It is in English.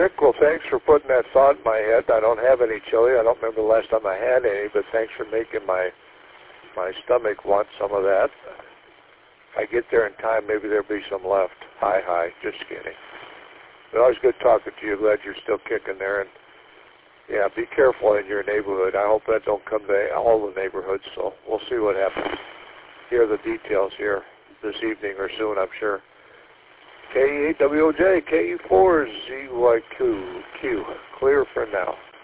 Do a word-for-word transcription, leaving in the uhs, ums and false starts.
Rick, well, thanks for putting that thought in my head. I don't have any chili. I don't remember the last time I had any, but thanks for making my my stomach want some of that. If I get there in time, maybe there'll be some left. Hi, hi. Just kidding. But always good talking to you. Glad you're still kicking there. And, yeah, be careful in your neighborhood. I hope that don't come to all the neighborhoods, so we'll see what happens. Hear the details here this evening or soon, I'm sure. K E eight W O J, K E four Z Y Q, Q. Clear for now.